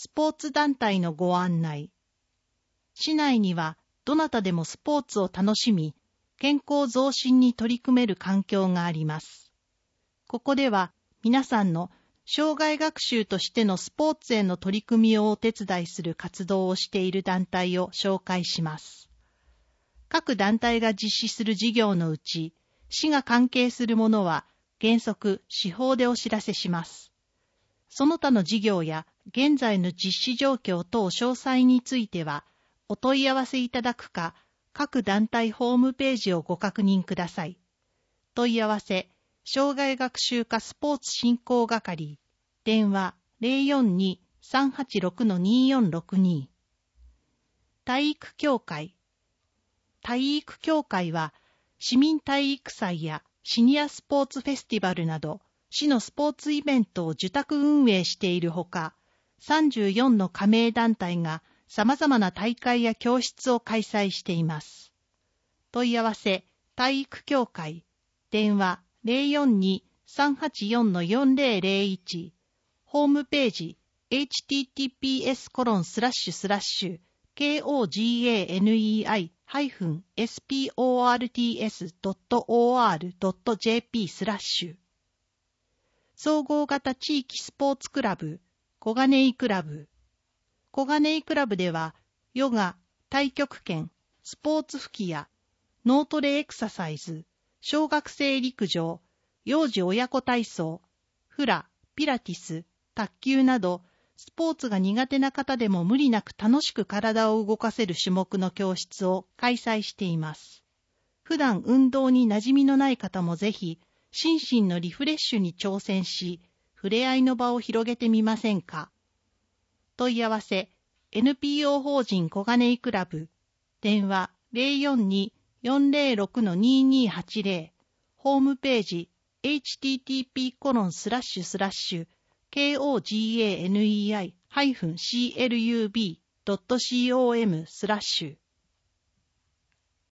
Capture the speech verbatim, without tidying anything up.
スポーツ団体のご案内。市内にはどなたでもスポーツを楽しみ、健康増進に取り組める環境があります。ここでは皆さんの生涯学習としてのスポーツへの取り組みをお手伝いする活動をしている団体を紹介します。各団体が実施する事業のうち、市が関係するものは原則市法でお知らせします。その他の事業や現在の実施状況等詳細については、お問い合わせいただくか、各団体ホームページをご確認ください。問い合わせ、生涯学習科スポーツ振興係、電話 ゼロよんに さんはちろく によんろくに。体育協会。体育協会は、市民体育祭やシニアスポーツフェスティバルなど、市のスポーツイベントを受託運営しているほか、さんじゅうよんの加盟団体が様々な大会や教室を開催しています。問い合わせ、体育協会、電話 ゼロよんに さんはちよん よんゼロゼロいち、ホームページ エイチティーティーピーエスコロンスラッシュスラッシュケーオージーエーエヌイーアイハイフンエスピーオーアールティーエスドットオーアールドットジェーピー スラッシュ総合型地域スポーツクラブ、小金井クラブ。小金井クラブでは、ヨガ、太極拳、スポーツ吹き矢、脳トレエクササイズ、小学生陸上、幼児親子体操、フラ、ピラティス、卓球など、スポーツが苦手な方でも無理なく楽しく体を動かせる種目の教室を開催しています。普段運動に馴染みのない方もぜひ、心身のリフレッシュに挑戦し、触れ合いの場を広げてみませんか。問い合わせ、エヌピーオー 法人小金井クラブ、電話 ゼロよんに よんゼロろく ににはちゼロ、ホームページ エイチティーティーピーコロンスラッシュスラッシュケーオージーエーエヌイーアイハイフンシーエルユービードットコム スラッシュ